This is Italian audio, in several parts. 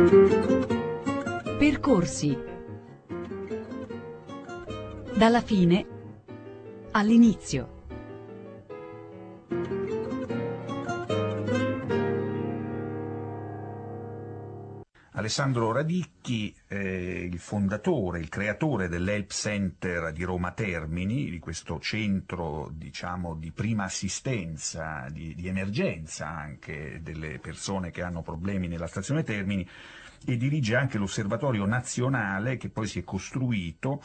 Percorsi. Dalla fine all'inizio. Alessandro Radicchi, il fondatore, il creatore dell'Help Center di Roma Termini, di questo centro, diciamo, di prima assistenza, di emergenza anche delle persone che hanno problemi nella stazione Termini, e dirige anche l'osservatorio nazionale che poi si è costruito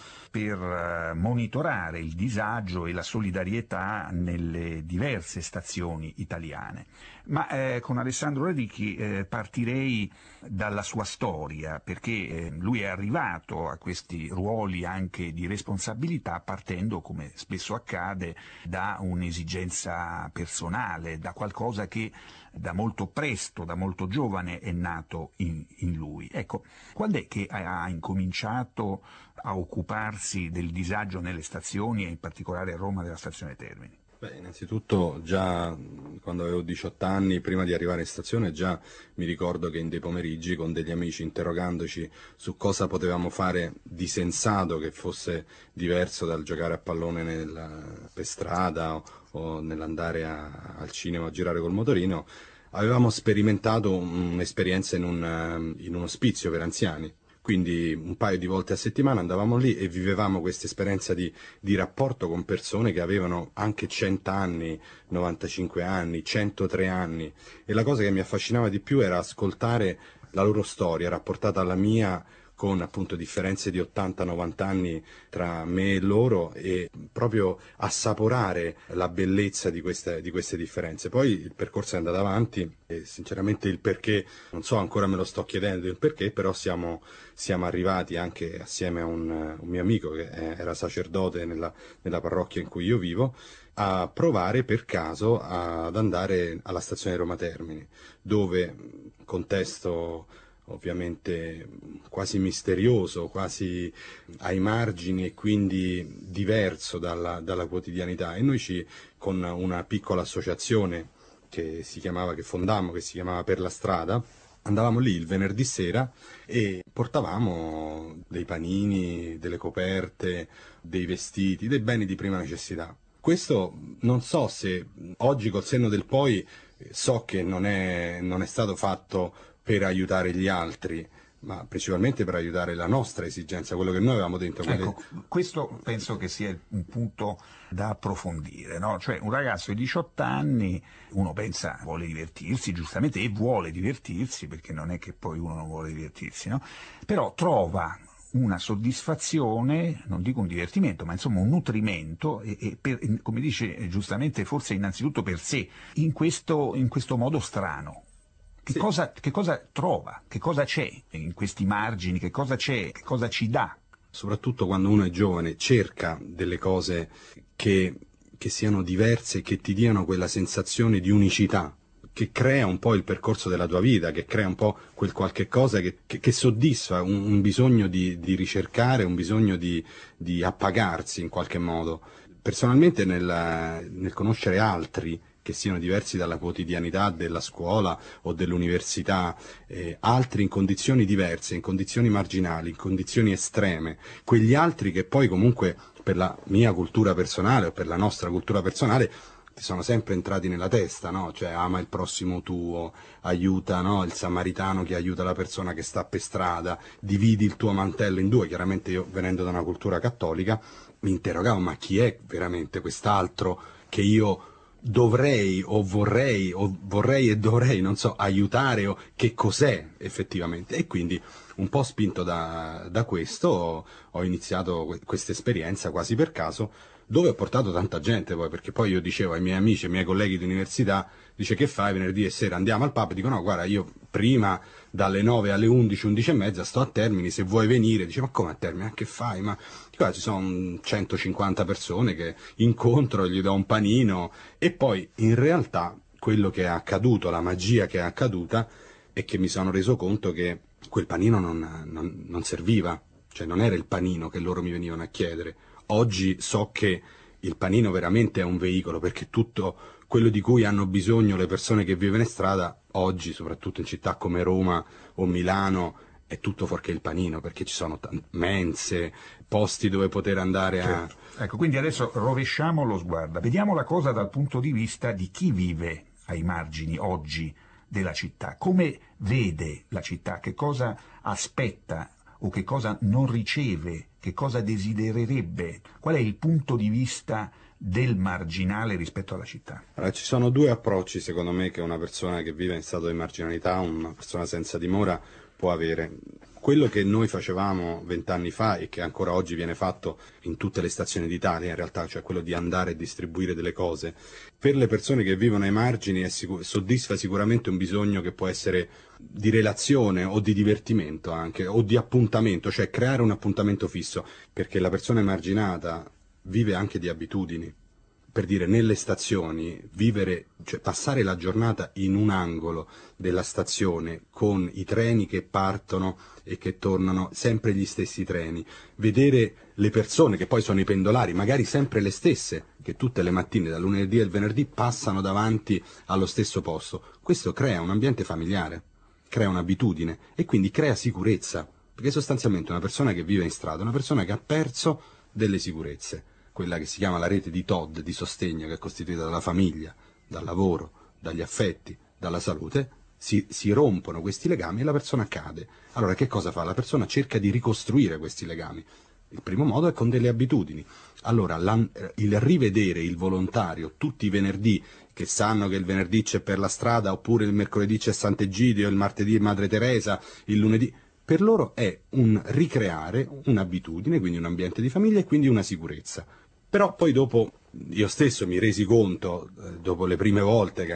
per monitorare il disagio e la solidarietà nelle diverse stazioni italiane. Ma con Alessandro Radicchi partirei dalla sua storia, perché lui è arrivato a questi ruoli anche di responsabilità partendo, come spesso accade, da un'esigenza personale, da qualcosa che da molto presto, da molto giovane è nato in lui. Ecco, quando è che ha incominciato a occuparsi del disagio nelle stazioni e in particolare a Roma della stazione Termini? Beh, innanzitutto già quando avevo 18 anni, prima di arrivare in stazione, già mi ricordo che in dei pomeriggi con degli amici, interrogandoci su cosa potevamo fare di sensato che fosse diverso dal giocare a pallone per strada o nell'andare al cinema a girare col motorino, avevamo sperimentato un'esperienza in un ospizio per anziani. Quindi un paio di volte a settimana andavamo lì e vivevamo questa esperienza di rapporto con persone che avevano anche 100 anni, 95 anni, 103 anni, e la cosa che mi affascinava di più era ascoltare la loro storia rapportata alla mia, con appunto differenze di 80-90 anni tra me e loro, e proprio assaporare la bellezza di queste differenze. Poi il percorso è andato avanti e sinceramente il perché, non so, ancora me lo sto chiedendo il perché, però siamo arrivati anche assieme a un mio amico che era sacerdote nella parrocchia in cui io vivo, a provare per caso ad andare alla stazione Roma Termini, dove, contesto ovviamente quasi misterioso, quasi ai margini e quindi diverso dalla quotidianità, e noi con una piccola associazione che fondammo, che si chiamava Per la Strada, andavamo lì il venerdì sera e portavamo dei panini, delle coperte, dei vestiti, dei beni di prima necessità. Questo non so se oggi col senno del poi so che non è stato fatto per aiutare gli altri, ma principalmente per aiutare la nostra esigenza, quello che noi avevamo dentro. Ecco, questo penso che sia un punto da approfondire, no? Cioè un ragazzo di 18 anni, uno pensa vuole divertirsi, giustamente, e vuole divertirsi, perché non è che poi uno non vuole divertirsi, no? Però trova una soddisfazione, non dico un divertimento, ma insomma un nutrimento, come dice giustamente, forse innanzitutto per sé, in questo modo strano. Che cosa trova? Che cosa c'è in questi margini? Che cosa c'è? Che cosa ci dà? Soprattutto quando uno è giovane, cerca delle cose che siano diverse, che ti diano quella sensazione di unicità, che crea un po' il percorso della tua vita, che crea un po' quel qualche cosa che soddisfa un bisogno di ricercare, un bisogno di appagarsi in qualche modo. Personalmente nel conoscere altri che siano diversi dalla quotidianità della scuola o dell'università, altri in condizioni diverse, in condizioni marginali, in condizioni estreme, quegli altri che poi comunque per la mia cultura personale o per la nostra cultura personale ti sono sempre entrati nella testa, no? Cioè ama il prossimo tuo, aiuta, no? Il samaritano che aiuta la persona che sta per strada, dividi il tuo mantello in due. Chiaramente io, venendo da una cultura cattolica, mi interrogavo, ma chi è veramente quest'altro che io dovrei e dovrei, non so, aiutare, o che cos'è effettivamente? E quindi un po' spinto da questo ho iniziato questa esperienza quasi per caso, dove ho portato tanta gente poi, perché poi io dicevo ai miei amici, ai miei colleghi di università, dice: che fai venerdì e sera? Andiamo al pub? Dico: no, guarda, io prima dalle 9 alle 11, 11 e mezza sto a Termini, se vuoi venire. Dice: ma come a Termini? Ma che fai? Ma dico: ci sono 150 persone che incontro, gli do un panino. E poi in realtà quello che è accaduto, la magia che è accaduta, è che mi sono reso conto che quel panino non serviva, cioè non era il panino che loro mi venivano a chiedere. Oggi so che il panino veramente è un veicolo, perché tutto quello di cui hanno bisogno le persone che vivono in strada oggi, soprattutto in città come Roma o Milano, è tutto fuorché il panino, perché ci sono mense, posti dove poter andare a... Ecco, quindi adesso rovesciamo lo sguardo, vediamo la cosa dal punto di vista di chi vive ai margini oggi della città, come vede la città, che cosa aspetta o che cosa non riceve, che cosa desidererebbe, qual è il punto di vista del marginale rispetto alla città. Allora, ci sono due approcci secondo me che una persona che vive in stato di marginalità, una persona senza dimora, può avere. Quello che noi facevamo 20 anni fa e che ancora oggi viene fatto in tutte le stazioni d'Italia, in realtà, cioè quello di andare e distribuire delle cose, per le persone che vivono ai margini soddisfa sicuramente un bisogno che può essere di relazione o di divertimento anche, o di appuntamento, cioè creare un appuntamento fisso, perché la persona emarginata vive anche di abitudini. Per dire, nelle stazioni, vivere, cioè passare la giornata in un angolo della stazione con i treni che partono e che tornano, sempre gli stessi treni, vedere le persone che poi sono i pendolari, magari sempre le stesse, che tutte le mattine, dal lunedì al venerdì, passano davanti allo stesso posto, questo crea un ambiente familiare, crea un'abitudine e quindi crea sicurezza, perché sostanzialmente una persona che vive in strada è una persona che ha perso delle sicurezze. Quella che si chiama la rete di Todd, di sostegno, che è costituita dalla famiglia, dal lavoro, dagli affetti, dalla salute, si rompono questi legami e la persona cade. Allora che cosa fa? La persona cerca di ricostruire questi legami. Il primo modo è con delle abitudini. Allora il rivedere il volontario tutti i venerdì, che sanno che il venerdì c'è per la strada, oppure il mercoledì c'è Sant'Egidio, il martedì Madre Teresa, il lunedì... Per loro è un ricreare un'abitudine, quindi un ambiente di famiglia e quindi una sicurezza. Però poi dopo io stesso mi resi conto, dopo le prime volte che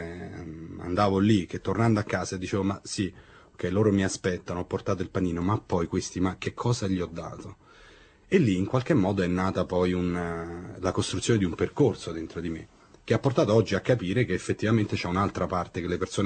andavo lì, che tornando a casa dicevo ma sì, ok, loro mi aspettano, ho portato il panino, ma poi questi, ma che cosa gli ho dato? E lì in qualche modo è nata poi la costruzione di un percorso dentro di me, che ha portato oggi a capire che effettivamente c'è un'altra parte che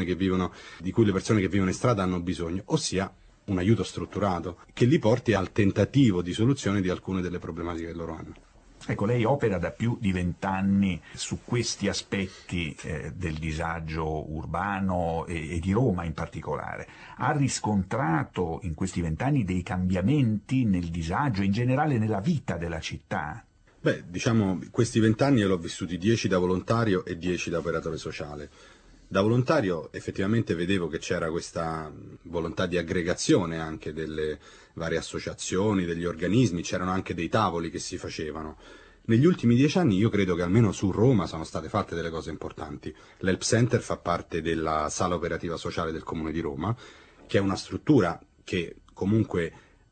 di cui le persone che vivono in strada hanno bisogno, ossia un aiuto strutturato, che li porti al tentativo di soluzione di alcune delle problematiche che loro hanno. Ecco, lei opera da più di 20 anni su questi aspetti del disagio urbano e di Roma in particolare. Ha riscontrato in questi 20 anni dei cambiamenti nel disagio, in generale nella vita della città? Beh, diciamo, questi 20 anni io l'ho vissuti 10 da volontario e 10 da operatore sociale. Da volontario effettivamente vedevo che c'era questa volontà di aggregazione anche delle varie associazioni, degli organismi, c'erano anche dei tavoli che si facevano. Negli ultimi 10 anni io credo che almeno su Roma sono state fatte delle cose importanti. L'Help Center fa parte della sala operativa sociale del Comune di Roma, che è una struttura che comunque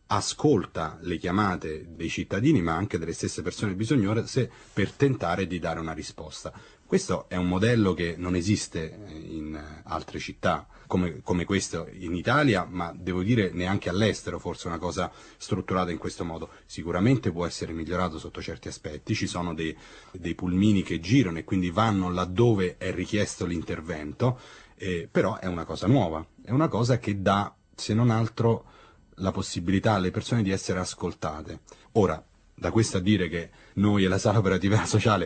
ascolta le chiamate dei cittadini ma anche delle stesse persone bisognose per tentare di dare una risposta. Questo è un modello che non esiste in altre città come questo in Italia, ma devo dire neanche all'estero forse una cosa strutturata in questo modo. Sicuramente può essere migliorato sotto certi aspetti, ci sono dei pulmini che girano e quindi vanno laddove è richiesto l'intervento, però è una cosa nuova, è una cosa che dà, se non altro, la possibilità alle persone di essere ascoltate. Ora, da questo a dire che noi e la sala operativa sociale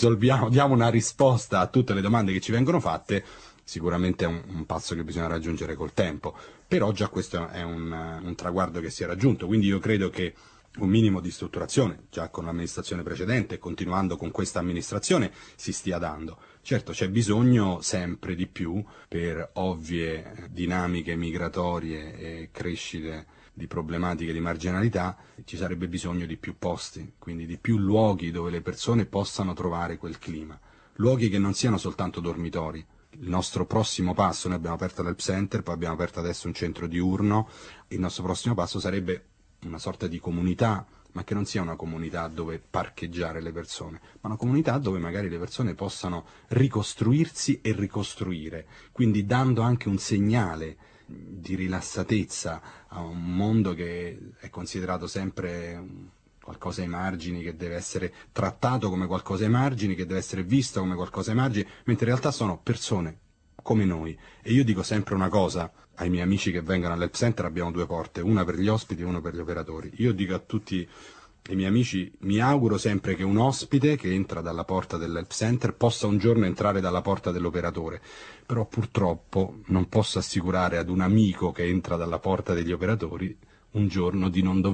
diamo una risposta a tutte le domande che ci vengono fatte, sicuramente è un passo che bisogna raggiungere col tempo, però già questo è un traguardo che si è raggiunto, quindi io credo che un minimo di strutturazione, già con l'amministrazione precedente e continuando con questa amministrazione, si stia dando. Certo, c'è bisogno sempre di più per ovvie dinamiche migratorie e crescite di problematiche di marginalità, ci sarebbe bisogno di più posti, quindi di più luoghi dove le persone possano trovare quel clima. Luoghi che non siano soltanto dormitori. Il nostro prossimo passo, noi abbiamo aperto l'Help Center, poi abbiamo aperto adesso un centro diurno, il nostro prossimo passo sarebbe una sorta di comunità, ma che non sia una comunità dove parcheggiare le persone, ma una comunità dove magari le persone possano ricostruirsi e ricostruire, quindi dando anche un segnale di rilassatezza a un mondo che è considerato sempre qualcosa ai margini, che deve essere trattato come qualcosa ai margini, che deve essere visto come qualcosa ai margini, mentre in realtà sono persone come noi. E io dico sempre una cosa ai miei amici che vengono all'Help Center: abbiamo due porte, una per gli ospiti e una per gli operatori. Io dico a tutti i miei amici, mi auguro sempre che un ospite che entra dalla porta dell'help center possa un giorno entrare dalla porta dell'operatore, però purtroppo non posso assicurare ad un amico che entra dalla porta degli operatori un giorno di non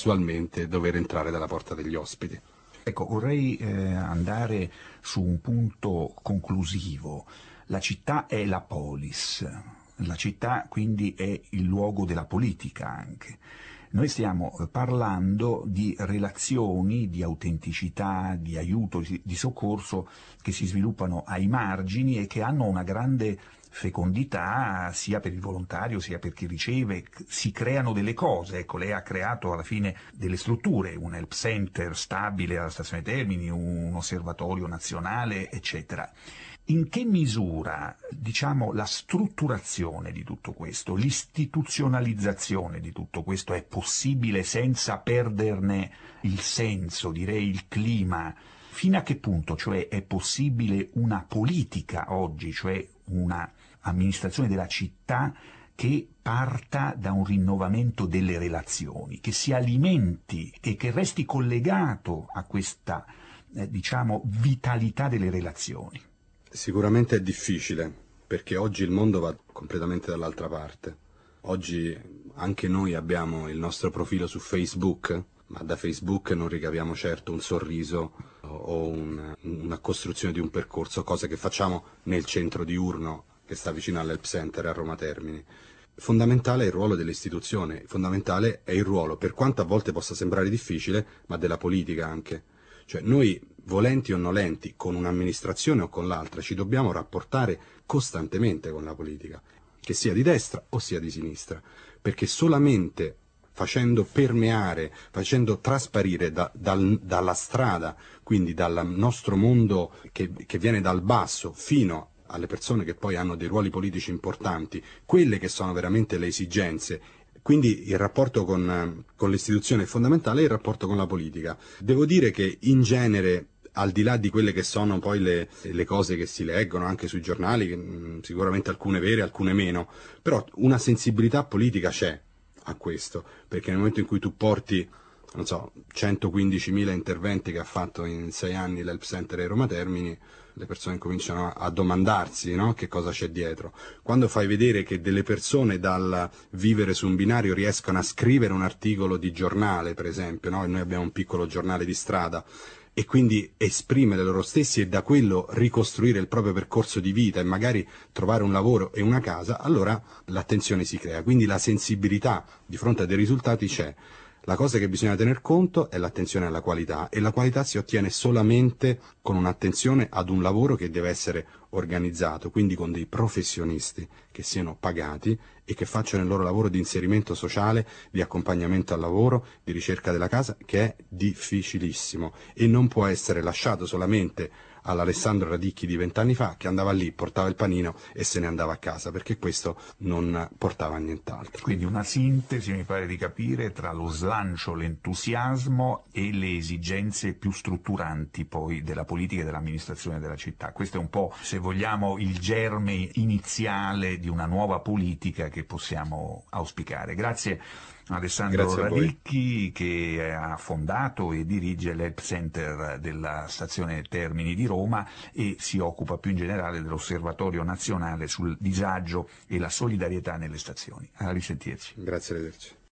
dover entrare dalla porta degli ospiti. Ecco, vorrei andare su un punto conclusivo. La città è la polis, la città quindi è il luogo della politica anche. Noi stiamo parlando di relazioni, di autenticità, di aiuto, di soccorso che si sviluppano ai margini e che hanno una grande fecondità sia per il volontario sia per chi riceve, si creano delle cose. Ecco, lei ha creato alla fine delle strutture, un help center stabile alla stazione Termini, un osservatorio nazionale, eccetera. In che misura, diciamo, la strutturazione di tutto questo, l'istituzionalizzazione di tutto questo è possibile senza perderne il senso, direi il clima? Fino a che punto, cioè, è possibile una politica oggi, cioè una amministrazione della città che parta da un rinnovamento delle relazioni, che si alimenti e che resti collegato a questa, diciamo, vitalità delle relazioni? Sicuramente è difficile, perché oggi il mondo va completamente dall'altra parte. Oggi anche noi abbiamo il nostro profilo su Facebook, ma da Facebook non ricaviamo certo un sorriso o una costruzione di un percorso, cose che facciamo nel centro diurno che sta vicino all'Help Center a Roma Termini. Fondamentale è il ruolo dell'istituzione, fondamentale è il ruolo, per quanto a volte possa sembrare difficile, ma della politica anche. Cioè noi, volenti o nolenti, con un'amministrazione o con l'altra, ci dobbiamo rapportare costantemente con la politica, che sia di destra o sia di sinistra, perché solamente facendo permeare, facendo trasparire dalla strada, quindi dal nostro mondo che viene dal basso fino alle persone che poi hanno dei ruoli politici importanti, quelle che sono veramente le esigenze. Quindi il rapporto con l'istituzione è fondamentale e il rapporto con la politica. Devo dire che in genere, al di là di quelle che sono poi le cose che si leggono anche sui giornali, sicuramente alcune vere, alcune meno, però una sensibilità politica c'è a questo, perché nel momento in cui tu porti, non so, 115.000 interventi che ha fatto in 6 anni l'Help Center a Roma Termini, le persone cominciano a domandarsi, no, che cosa c'è dietro. Quando fai vedere che delle persone dal vivere su un binario riescono a scrivere un articolo di giornale, per esempio, no? E noi abbiamo un piccolo giornale di strada, e quindi esprimere loro stessi e da quello ricostruire il proprio percorso di vita e magari trovare un lavoro e una casa, allora l'attenzione si crea, quindi la sensibilità di fronte a dei risultati c'è. La cosa che bisogna tener conto è l'attenzione alla qualità, e la qualità si ottiene solamente con un'attenzione ad un lavoro che deve essere organizzato, quindi con dei professionisti che siano pagati e che facciano il loro lavoro di inserimento sociale, di accompagnamento al lavoro, di ricerca della casa, che è difficilissimo e non può essere lasciato solamente all'Alessandro Radicchi di 20 anni fa, che andava lì, portava il panino e se ne andava a casa, perché questo non portava a nient'altro. Quindi una sintesi, mi pare di capire, tra lo slancio, l'entusiasmo e le esigenze più strutturanti poi della politica e dell'amministrazione della città. Questo è un po', se vogliamo, il germe iniziale di una nuova politica che possiamo auspicare. Grazie Alessandro Radicchi, che ha fondato e dirige l'Help Center della stazione Termini di Roma e si occupa più in generale dell'Osservatorio Nazionale sul disagio e la solidarietà nelle stazioni. A risentirci. Grazie, arrivederci.